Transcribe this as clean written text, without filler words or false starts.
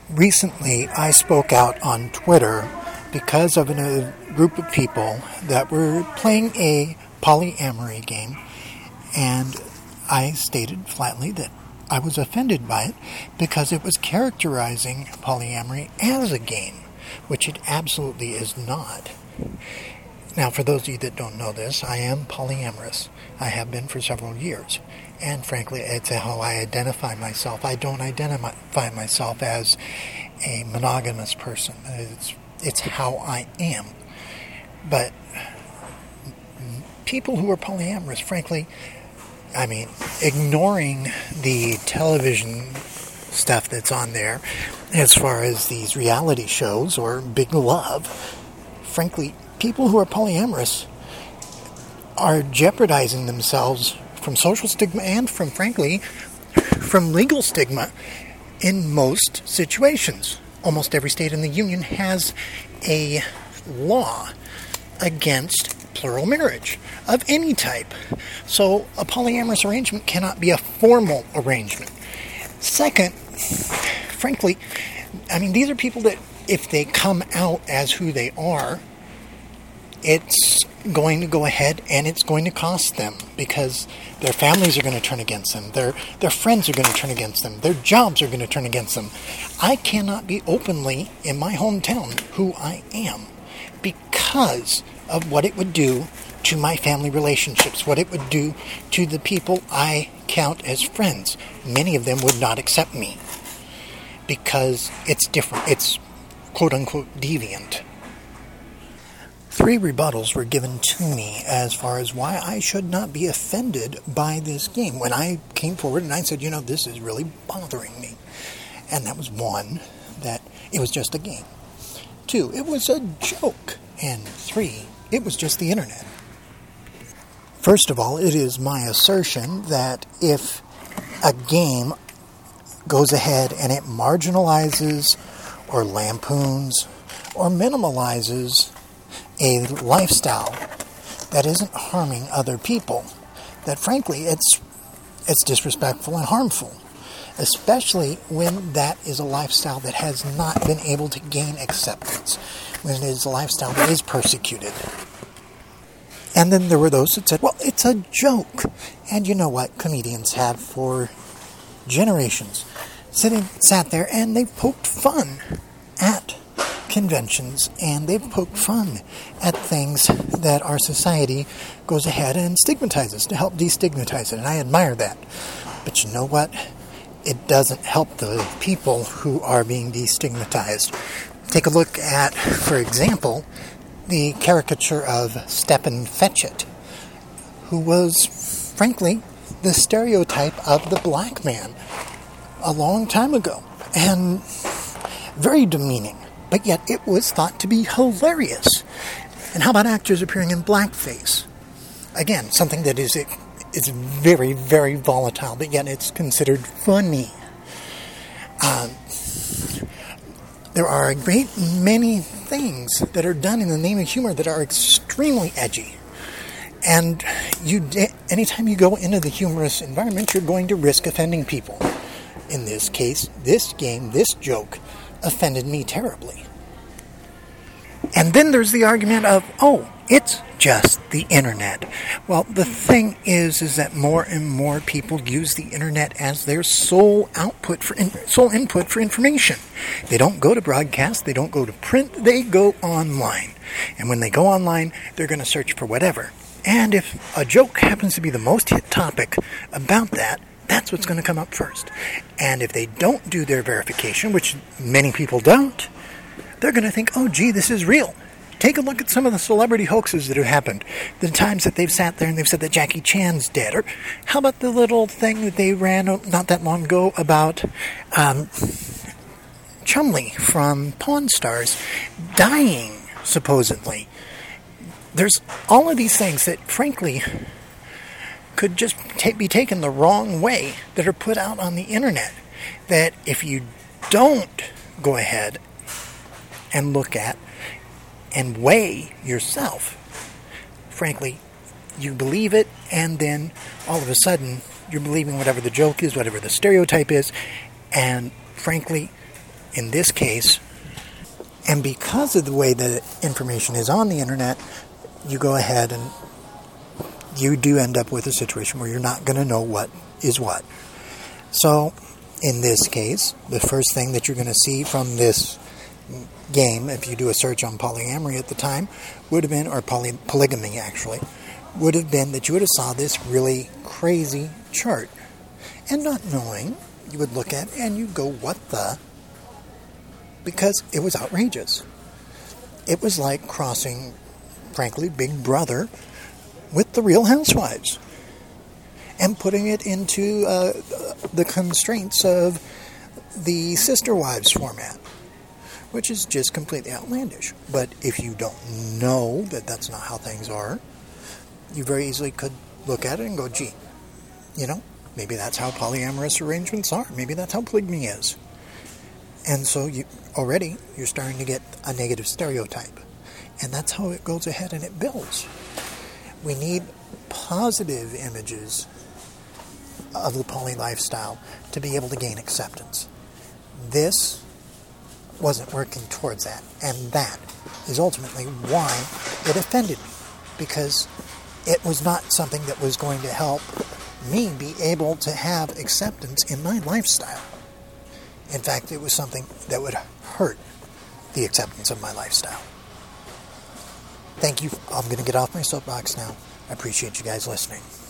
Recently, I spoke out on Twitter because of a group of people that were playing a polyamory game, and I stated flatly that I was offended by it because it was characterizing polyamory as a game, which it absolutely is not. Now, for those of you that don't know this, I am polyamorous. I have been for several years. And frankly, it's how I identify myself. I don't identify myself as a monogamous person. It's how I am. But people who are polyamorous, frankly, ignoring the television stuff that's on there, as far as these reality shows or Big Love, frankly, people who are polyamorous are jeopardizing themselves from social stigma and from legal stigma in most situations. Almost every state in the Union has a law against plural marriage of any type. So a polyamorous arrangement cannot be a formal arrangement. Second, frankly, these are people that if they come out as who they are, it's going to go ahead and it's going to cost them because their families are going to turn against them. Their friends are going to turn against them. Their jobs are going to turn against them. I cannot be openly in my hometown who I am because of what it would do to my family relationships, what it would do to the people I count as friends. Many of them would not accept me because it's different. It's quote-unquote deviant. 3 rebuttals were given to me as far as why I should not be offended by this game. When I came forward and I said, this is really bothering me. And that was 1, that it was just a game. 2, it was a joke. And 3, it was just the internet. First of all, it is my assertion that if a game goes ahead and it marginalizes or lampoons or minimalizes a lifestyle that isn't harming other people, that frankly it's disrespectful and harmful, especially when that is a lifestyle that has not been able to gain acceptance, when it is a lifestyle that is persecuted. And then there were those that said, well, it's a joke. And you know what? Comedians have for generations sat there and they've poked fun at conventions, and they've poked fun at things that our society goes ahead and stigmatizes to help destigmatize it, and I admire that. But you know what? It doesn't help the people who are being destigmatized. Take a look at, for example, the caricature of Stepin Fetchit, who was, frankly, the stereotype of the black man a long time ago, and very demeaning. But yet it was thought to be hilarious. And how about actors appearing in blackface? Again, something that is very, very volatile, but yet it's considered funny. There are a great many things that are done in the name of humor that are extremely edgy. And anytime you go into the humorous environment, you're going to risk offending people. In this case, this game, this joke, offended me terribly. And then there's the argument of, it's just the internet. Well, the thing is that more and more people use the internet as their sole input for information. They don't go to broadcast, they don't go to print, they go online. And when they go online, they're going to search for whatever. And if a joke happens to be the most hit topic about that, that's what's going to come up first. And if they don't do their verification, which many people don't, they're going to think, this is real. Take a look at some of the celebrity hoaxes that have happened. The times that they've sat there and they've said that Jackie Chan's dead. Or how about the little thing that they ran not that long ago about Chumley from Pawn Stars dying, supposedly. There's all of these things that, frankly, could just be taken the wrong way that are put out on the internet, that if you don't go ahead and look at and weigh yourself, frankly, you believe it, and then all of a sudden you're believing whatever the joke is, whatever the stereotype is, and frankly, in this case, and because of the way that information is on the internet, you go ahead and you do end up with a situation where you're not going to know what is what. So, in this case, the first thing that you're going to see from this game, if you do a search on polyamory at the time, would have been, or polygamy actually, would have been that you would have saw this really crazy chart. And not knowing, you would look at it and you'd go, what the? Because it was outrageous. It was like crossing, frankly, Big Brother with the Real Housewives and putting it into the constraints of the Sister Wives format, which is just completely outlandish. But if you don't know that that's not how things are, you very easily could look at it and go, gee, maybe that's how polyamorous arrangements are. Maybe that's how polygamy is. And so you're starting to get a negative stereotype. And that's how it goes ahead and it builds. We need positive images of the poly lifestyle to be able to gain acceptance. This wasn't working towards that. And that is ultimately why it offended me. Because it was not something that was going to help me be able to have acceptance in my lifestyle. In fact, it was something that would hurt the acceptance of my lifestyle. Thank you. I'm going to get off my soapbox now. I appreciate you guys listening.